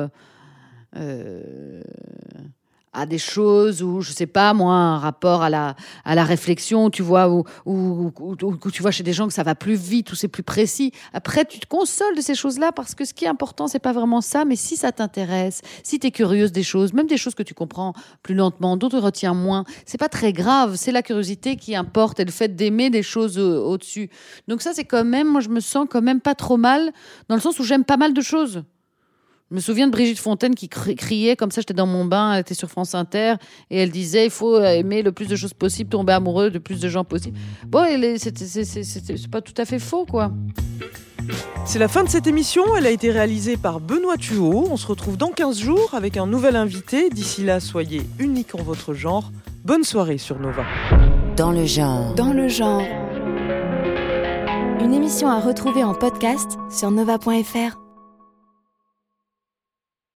à des choses où, je sais pas, moi, un rapport à la réflexion, tu vois, où tu vois chez des gens que ça va plus vite, où c'est plus précis. Après, tu te consoles de ces choses-là parce que ce qui est important, c'est pas vraiment ça, mais si ça t'intéresse, si t'es curieuse des choses, même des choses que tu comprends plus lentement, d'autres retiens moins, c'est pas très grave, c'est la curiosité qui importe et le fait d'aimer des choses au-dessus. Donc ça, c'est quand même, moi, je me sens quand même pas trop mal, dans le sens où j'aime pas mal de choses. Je me souviens de Brigitte Fontaine qui criait comme ça, j'étais dans mon bain, elle était sur France Inter, et elle disait il faut aimer le plus de choses possible, tomber amoureux de plus de gens possible. Bon, c'est pas tout à fait faux, quoi. C'est la fin de cette émission, elle a été réalisée par Benoît Thuot. On se retrouve dans 15 jours avec un nouvel invité. D'ici là, soyez unique en votre genre. Bonne soirée sur Nova. Dans le genre. Dans le genre. Une émission à retrouver en podcast sur nova.fr.